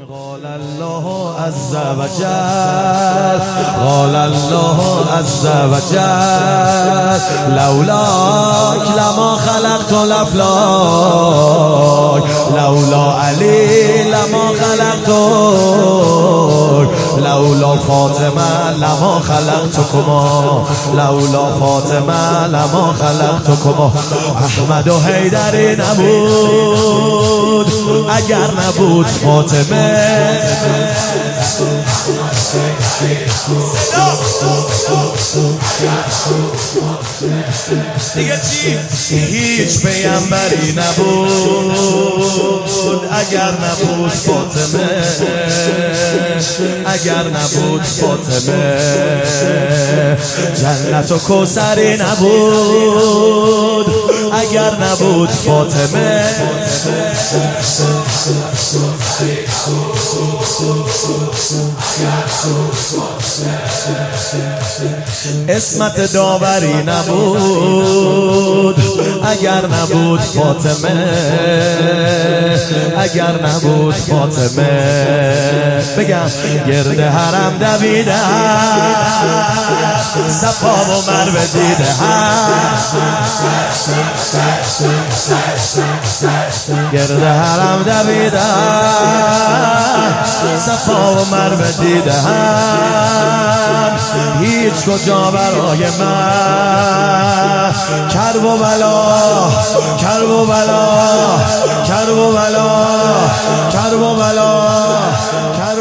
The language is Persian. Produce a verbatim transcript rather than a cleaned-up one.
قال الله عز وجل قال الله عز وجل لولاك لما خلقت الافلاک لولا علی لما خلقت لولا فاطمه لما خلقتكما لولا فاطمه لما خلقتكما احمد و حیدری نبود اگر نبود فاطمه دیگه چی؟ هیچ پیامبری نبود اگر نبود فاطمه اگر نبود فاطمه جنت و کوثری نبود اگر نبود فاطمه اسمت داوری نبود اگر نبود فاطمه اگر نبود فاطمه بگم گرد حرم دویدم صفا و مروه دیدم گرد حرم دویدم صفا و مروه دیدم هیچ کجا برای من کرب و بلا کرب و بلا کرب و بلا کرب و بلا کرب